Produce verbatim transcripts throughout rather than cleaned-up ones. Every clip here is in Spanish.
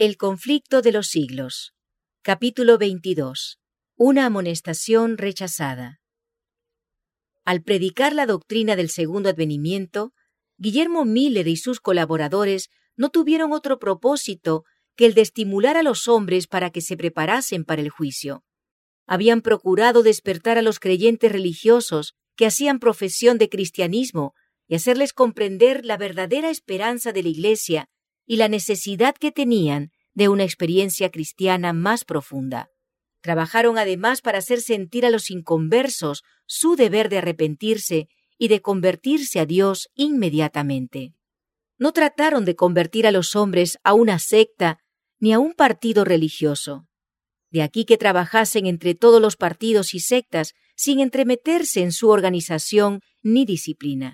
El conflicto de los siglos. Capítulo veintidós. Una amonestación rechazada. Al predicar la doctrina del segundo advenimiento, Guillermo Miller y sus colaboradores no tuvieron otro propósito que el de estimular a los hombres para que se preparasen para el juicio. Habían procurado despertar a los creyentes religiosos que hacían profesión de cristianismo y hacerles comprender la verdadera esperanza de la Iglesia y la necesidad que tenían de una experiencia cristiana más profunda. Trabajaron además para hacer sentir a los inconversos su deber de arrepentirse y de convertirse a Dios inmediatamente. No trataron de convertir a los hombres a una secta ni a un partido religioso. De aquí que trabajasen entre todos los partidos y sectas sin entremeterse en su organización ni disciplina.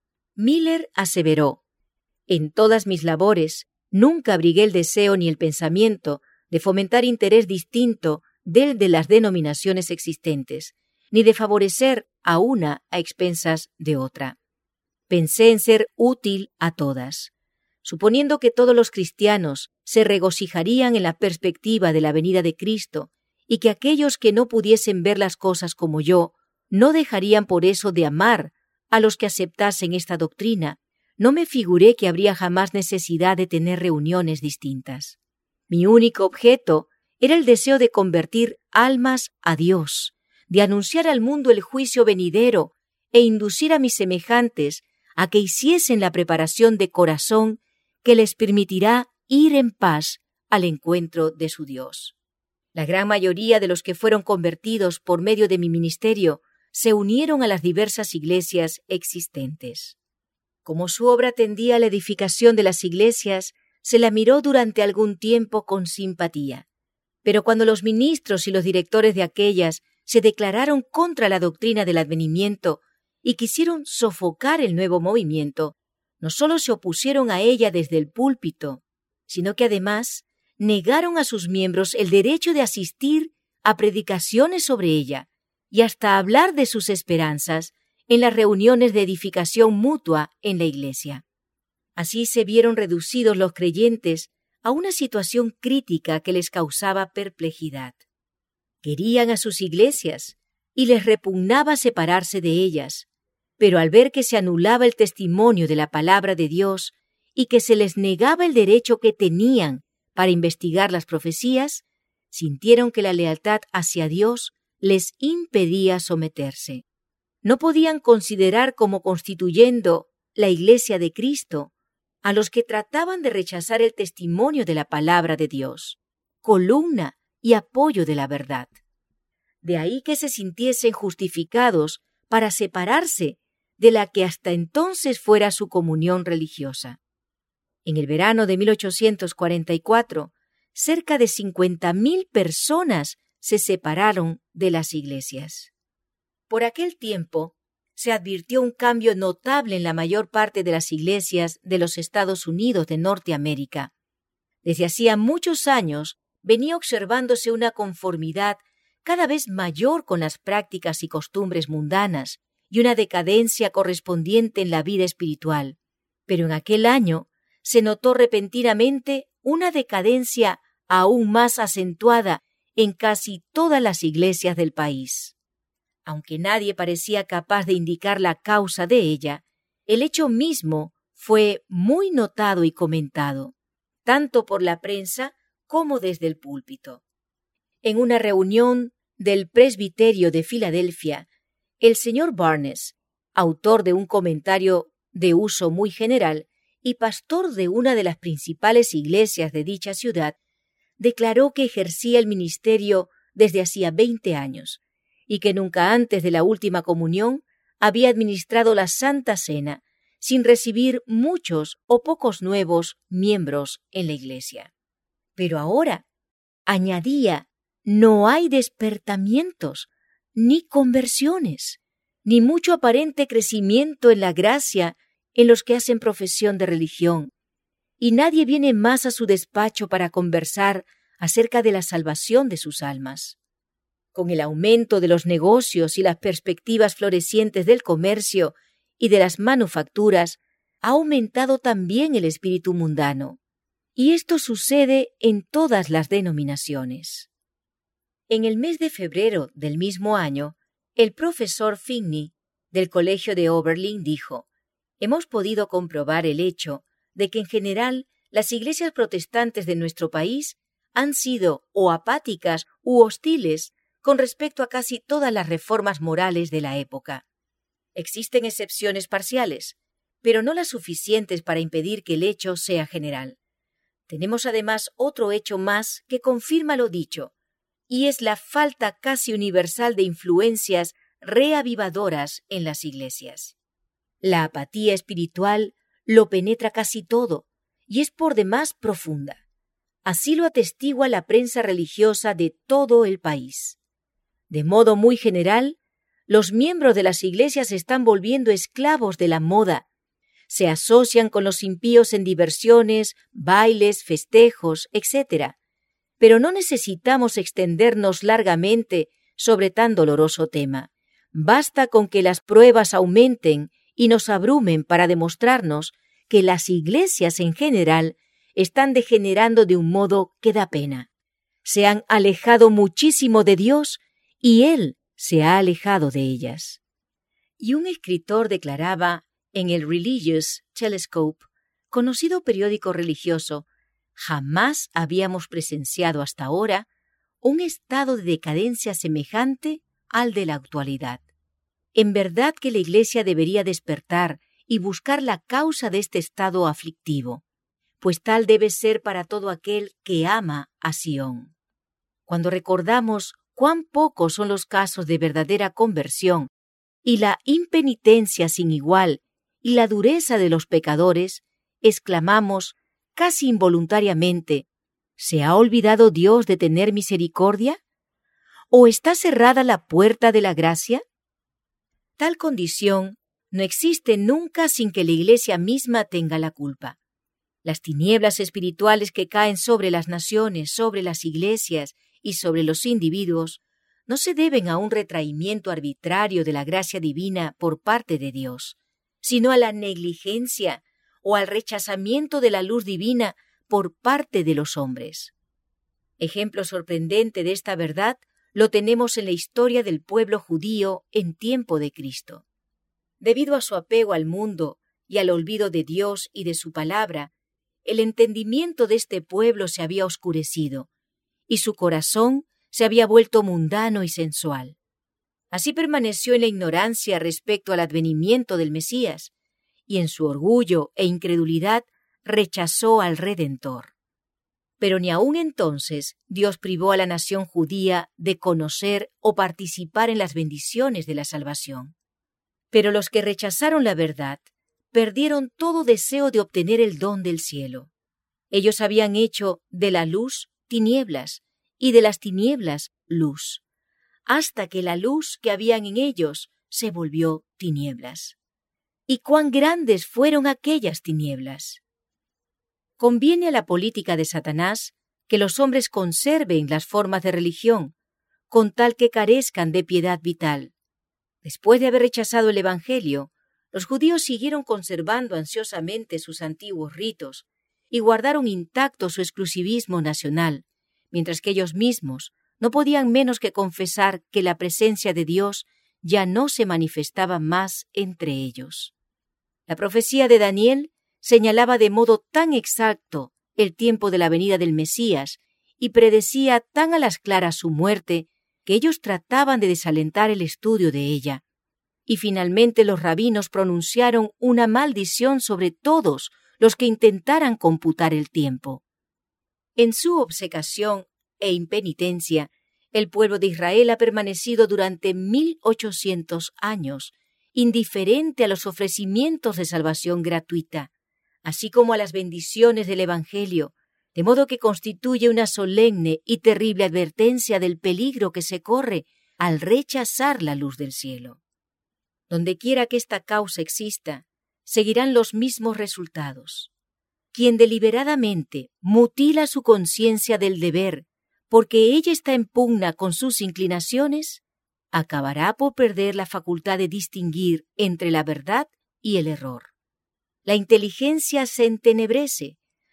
Miller aseveró: «En todas mis labores nunca abrigué el deseo ni el pensamiento de fomentar interés distinto del de las denominaciones existentes, ni de favorecer a una a expensas de otra. Pensé en ser útil a todas. Suponiendo que todos los cristianos se regocijarían en la perspectiva de la venida de Cristo y que aquellos que no pudiesen ver las cosas como yo no dejarían por eso de amar a los que aceptasen esta doctrina, no me figuré que habría jamás necesidad de tener reuniones distintas. Mi único objeto era el deseo de convertir almas a Dios, de anunciar al mundo el juicio venidero e inducir a mis semejantes a que hiciesen la preparación de corazón que les permitirá ir en paz al encuentro de su Dios. La gran mayoría de los que fueron convertidos por medio de mi ministerio se unieron a las diversas iglesias existentes. Como su obra tendía a la edificación de las iglesias, se la miró durante algún tiempo con simpatía. Pero cuando los ministros y los directores de aquellas se declararon contra la doctrina del advenimiento y quisieron sofocar el nuevo movimiento, no solo se opusieron a ella desde el púlpito, sino que además negaron a sus miembros el derecho de asistir a predicaciones sobre ella y hasta hablar de sus esperanzas en las reuniones de edificación mutua en la iglesia. Así se vieron reducidos los creyentes a una situación crítica que les causaba perplejidad. Querían a sus iglesias y les repugnaba separarse de ellas, pero al ver que se anulaba el testimonio de la palabra de Dios y que se les negaba el derecho que tenían para investigar las profecías, sintieron que la lealtad hacia Dios les impedía someterse. No podían considerar como constituyendo la Iglesia de Cristo a los que trataban de rechazar el testimonio de la palabra de Dios, columna y apoyo de la verdad. De ahí que se sintiesen justificados para separarse de la que hasta entonces fuera su comunión religiosa. En el verano de mil ochocientos cuarenta y cuatro, cerca de cincuenta mil personas se separaron de las iglesias. Por aquel tiempo, se advirtió un cambio notable en la mayor parte de las iglesias de los Estados Unidos de Norteamérica. Desde hacía muchos años venía observándose una conformidad cada vez mayor con las prácticas y costumbres mundanas y una decadencia correspondiente en la vida espiritual. Pero en aquel año se notó repentinamente una decadencia aún más acentuada en casi todas las iglesias del país. Aunque nadie parecía capaz de indicar la causa de ella, el hecho mismo fue muy notado y comentado, tanto por la prensa como desde el púlpito. En una reunión del presbiterio de Filadelfia, el señor Barnes, autor de un comentario de uso muy general y pastor de una de las principales iglesias de dicha ciudad, declaró que ejercía el ministerio desde hacía veinte años y que nunca antes de la última comunión había administrado la Santa Cena sin recibir muchos o pocos nuevos miembros en la iglesia. Pero ahora, añadía, no hay despertamientos, ni conversiones, ni mucho aparente crecimiento en la gracia en los que hacen profesión de religión, y nadie viene más a su despacho para conversar acerca de la salvación de sus almas. Con el aumento de los negocios y las perspectivas florecientes del comercio y de las manufacturas, ha aumentado también el espíritu mundano. Y esto sucede en todas las denominaciones. En el mes de febrero del mismo año, el profesor Finney del Colegio de Oberlin dijo: «Hemos podido comprobar el hecho de que en general las iglesias protestantes de nuestro país han sido o apáticas u hostiles con respecto a casi todas las reformas morales de la época. Existen excepciones parciales, pero no las suficientes para impedir que el hecho sea general. Tenemos además otro hecho más que confirma lo dicho, y es la falta casi universal de influencias reavivadoras en las iglesias. La apatía espiritual lo penetra casi todo y es por demás profunda. Así lo atestigua la prensa religiosa de todo el país. De modo muy general, los miembros de las iglesias se están volviendo esclavos de la moda. Se asocian con los impíos en diversiones, bailes, festejos, etcétera. Pero no necesitamos extendernos largamente sobre tan doloroso tema. Basta con que las pruebas aumenten y nos abrumen para demostrarnos que las iglesias en general están degenerando de un modo que da pena. Se han alejado muchísimo de Dios y Él se ha alejado de ellas». Y un escritor declaraba en el Religious Telescope, conocido periódico religioso: «Jamás habíamos presenciado hasta ahora un estado de decadencia semejante al de la actualidad. En verdad que la Iglesia debería despertar y buscar la causa de este estado aflictivo, pues tal debe ser para todo aquel que ama a Sión». Cuando recordamos cuán pocos son los casos de verdadera conversión y la impenitencia sin igual y la dureza de los pecadores, exclamamos casi involuntariamente: ¿se ha olvidado Dios de tener misericordia? ¿O está cerrada la puerta de la gracia? Tal condición no existe nunca sin que la Iglesia misma tenga la culpa. Las tinieblas espirituales que caen sobre las naciones, sobre las iglesias y sobre los individuos no se deben a un retraimiento arbitrario de la gracia divina por parte de Dios, sino a la negligencia o al rechazamiento de la luz divina por parte de los hombres. Ejemplo sorprendente de esta verdad lo tenemos en la historia del pueblo judío en tiempo de Cristo. Debido a su apego al mundo y al olvido de Dios y de su palabra, el entendimiento de este pueblo se había oscurecido y su corazón se había vuelto mundano y sensual. Así permaneció en la ignorancia respecto al advenimiento del Mesías, y en su orgullo e incredulidad rechazó al Redentor. Pero ni aun entonces Dios privó a la nación judía de conocer o participar en las bendiciones de la salvación. Pero los que rechazaron la verdad perdieron todo deseo de obtener el don del cielo. Ellos habían hecho de la luz tinieblas y de las tinieblas luz, hasta que la luz que habían en ellos se volvió tinieblas. ¿Y cuán grandes fueron aquellas tinieblas? Conviene a la política de Satanás que los hombres conserven las formas de religión, con tal que carezcan de piedad vital. Después de haber rechazado el Evangelio, los judíos siguieron conservando ansiosamente sus antiguos ritos y guardaron intacto su exclusivismo nacional, mientras que ellos mismos no podían menos que confesar que la presencia de Dios ya no se manifestaba más entre ellos. La profecía de Daniel señalaba de modo tan exacto el tiempo de la venida del Mesías y predecía tan a las claras su muerte que ellos trataban de desalentar el estudio de ella. Y finalmente los rabinos pronunciaron una maldición sobre todos los que intentaran computar el tiempo. En su obcecación e impenitencia, el pueblo de Israel ha permanecido durante mil ochocientos años indiferente a los ofrecimientos de salvación gratuita, así como a las bendiciones del Evangelio, de modo que constituye una solemne y terrible advertencia del peligro que se corre al rechazar la luz del cielo. Dondequiera que esta causa exista, seguirán los mismos resultados. Quien deliberadamente mutila su conciencia del deber porque ella está en pugna con sus inclinaciones, acabará por perder la facultad de distinguir entre la verdad y el error. La inteligencia se entenebrece,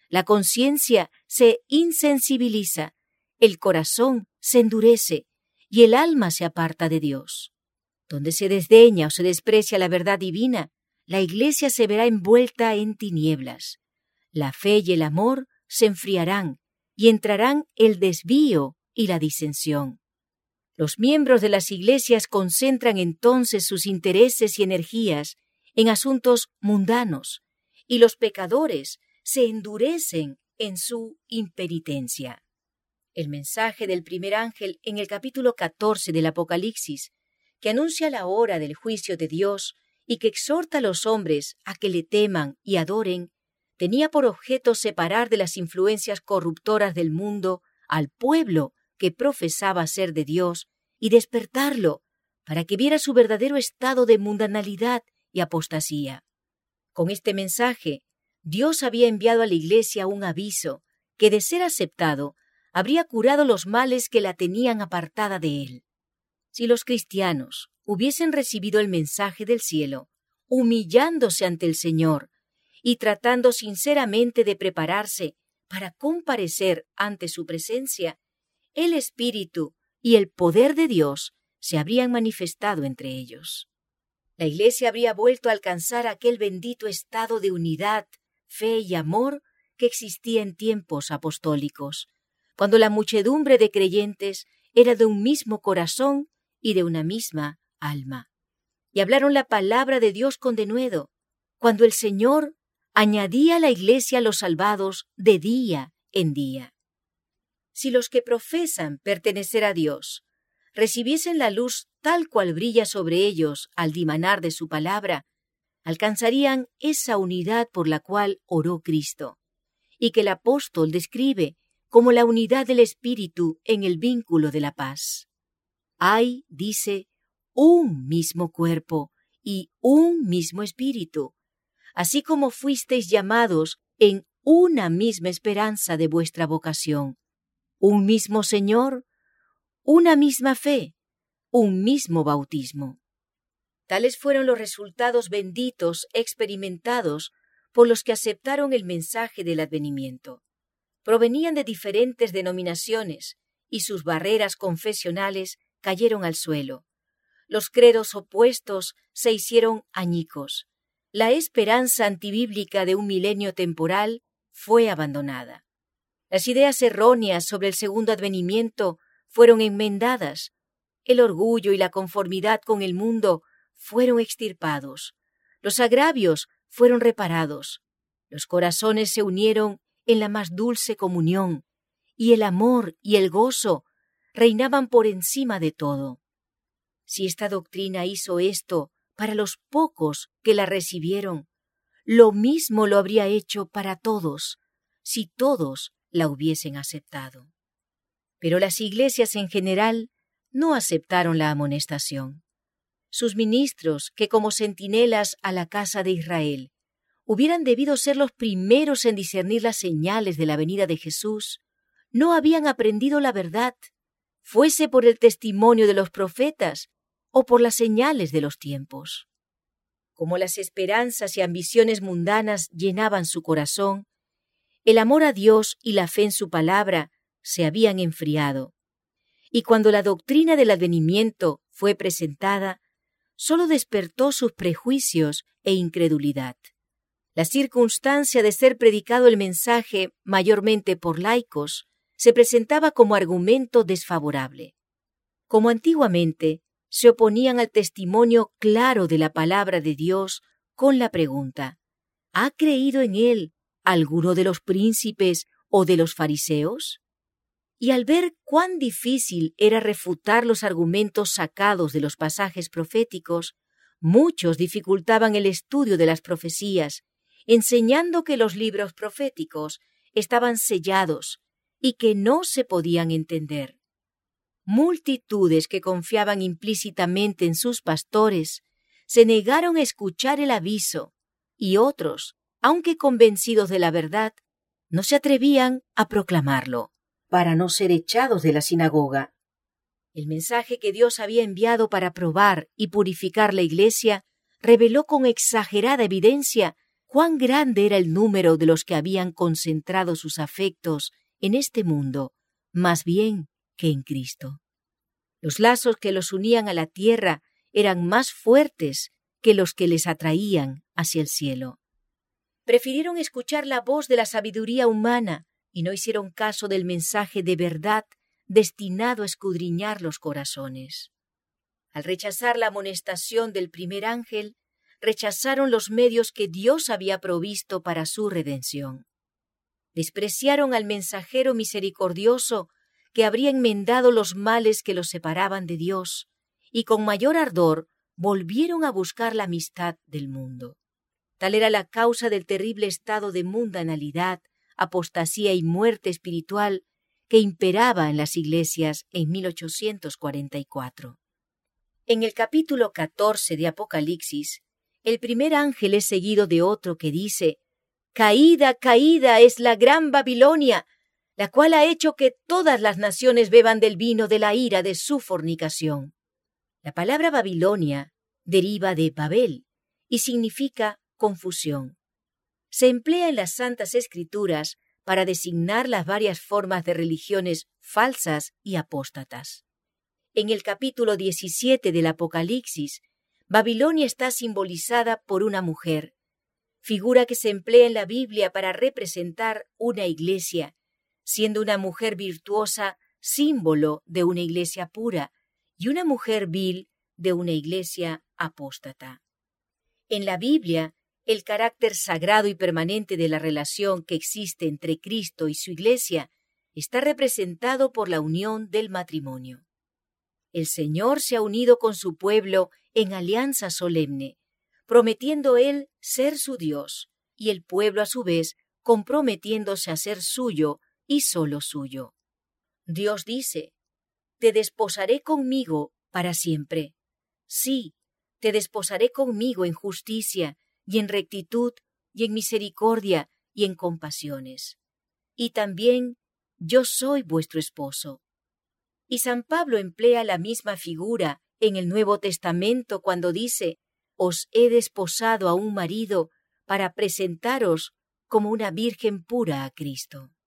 la conciencia se insensibiliza, el corazón se endurece y el alma se aparta de Dios. Donde se desdeña o se desprecia la verdad divina, la Iglesia se verá envuelta en tinieblas. La fe y el amor se enfriarán y entrarán el desvío y la disensión. Los miembros de las iglesias concentran entonces sus intereses y energías en asuntos mundanos, y los pecadores se endurecen en su impenitencia. El mensaje del primer ángel en el capítulo catorce del Apocalipsis, que anuncia la hora del juicio de Dios y que exhorta a los hombres a que le teman y adoren, tenía por objeto separar de las influencias corruptoras del mundo al pueblo que profesaba ser de Dios y despertarlo para que viera su verdadero estado de mundanalidad y apostasía. Con este mensaje, Dios había enviado a la Iglesia un aviso que, de ser aceptado, habría curado los males que la tenían apartada de Él. Si los cristianos hubiesen recibido el mensaje del cielo, humillándose ante el Señor y tratando sinceramente de prepararse para comparecer ante su presencia, el Espíritu y el poder de Dios se habrían manifestado entre ellos. La Iglesia habría vuelto a alcanzar aquel bendito estado de unidad, fe y amor que existía en tiempos apostólicos, cuando la muchedumbre de creyentes era de un mismo corazón y de una misma alma. Y hablaron la palabra de Dios con denuedo, cuando el Señor añadía a la Iglesia los salvados de día en día. Si los que profesan pertenecer a Dios recibiesen la luz tal cual brilla sobre ellos al dimanar de su palabra, alcanzarían esa unidad por la cual oró Cristo, y que el apóstol describe como la unidad del Espíritu en el vínculo de la paz. Hay, dice, un mismo cuerpo y un mismo Espíritu, así como fuisteis llamados en una misma esperanza de vuestra vocación, un mismo Señor, una misma fe, un mismo bautismo. Tales fueron los resultados benditos experimentados por los que aceptaron el mensaje del advenimiento. Provenían de diferentes denominaciones y sus barreras confesionales cayeron al suelo. Los credos opuestos se hicieron añicos. La esperanza antibíblica de un milenio temporal fue abandonada. Las ideas erróneas sobre el segundo advenimiento fueron enmendadas. El orgullo y la conformidad con el mundo fueron extirpados. Los agravios fueron reparados. Los corazones se unieron en la más dulce comunión, y el amor y el gozo reinaban por encima de todo. Si esta doctrina hizo esto para los pocos que la recibieron, lo mismo lo habría hecho para todos, si todos la hubiesen aceptado. Pero las iglesias en general no aceptaron la amonestación. Sus ministros, que como centinelas a la casa de Israel, hubieran debido ser los primeros en discernir las señales de la venida de Jesús, no habían aprendido la verdad, fuese por el testimonio de los profetas o por las señales de los tiempos. Como las esperanzas y ambiciones mundanas llenaban su corazón, el amor a Dios y la fe en su palabra se habían enfriado. Y cuando la doctrina del advenimiento fue presentada, sólo despertó sus prejuicios e incredulidad. La circunstancia de ser predicado el mensaje mayormente por laicos se presentaba como argumento desfavorable. Como antiguamente, se oponían al testimonio claro de la palabra de Dios con la pregunta: ¿ha creído en él alguno de los príncipes o de los fariseos? Y al ver cuán difícil era refutar los argumentos sacados de los pasajes proféticos, muchos dificultaban el estudio de las profecías, enseñando que los libros proféticos estaban sellados y que no se podían entender. Multitudes que confiaban implícitamente en sus pastores se negaron a escuchar el aviso, y otros, aunque convencidos de la verdad, no se atrevían a proclamarlo, para no ser echados de la sinagoga. El mensaje que Dios había enviado para probar y purificar la Iglesia reveló con exagerada evidencia cuán grande era el número de los que habían concentrado sus afectos en este mundo, más bien que en Cristo. Los lazos que los unían a la tierra eran más fuertes que los que les atraían hacia el cielo. Prefirieron escuchar la voz de la sabiduría humana y no hicieron caso del mensaje de verdad destinado a escudriñar los corazones. Al rechazar la amonestación del primer ángel, rechazaron los medios que Dios había provisto para su redención. Despreciaron al mensajero misericordioso que habría enmendado los males que los separaban de Dios, y con mayor ardor volvieron a buscar la amistad del mundo. Tal era la causa del terrible estado de mundanalidad, apostasía y muerte espiritual que imperaba en las iglesias en mil ochocientos cuarenta y cuatro. En el capítulo catorce de Apocalipsis, el primer ángel es seguido de otro que dice: «Caída, caída es la gran Babilonia, la cual ha hecho que todas las naciones beban del vino de la ira de su fornicación». La palabra Babilonia deriva de Babel y significa confusión. Se emplea en las Santas Escrituras para designar las varias formas de religiones falsas y apóstatas. En el capítulo diecisiete del Apocalipsis, Babilonia está simbolizada por una mujer, figura que se emplea en la Biblia para representar una iglesia, siendo una mujer virtuosa símbolo de una iglesia pura y una mujer vil de una iglesia apóstata. En la Biblia, el carácter sagrado y permanente de la relación que existe entre Cristo y su iglesia está representado por la unión del matrimonio. El Señor se ha unido con su pueblo en alianza solemne, prometiendo Él ser su Dios, y el pueblo a su vez comprometiéndose a ser suyo y solo suyo. Dios dice: «Te desposaré conmigo para siempre». Sí, te desposaré conmigo en justicia, y en rectitud, y en misericordia, y en compasiones. Y también yo soy vuestro esposo. Y San Pablo emplea la misma figura en el Nuevo Testamento cuando dice: «Os he desposado a un marido para presentaros como una virgen pura a Cristo».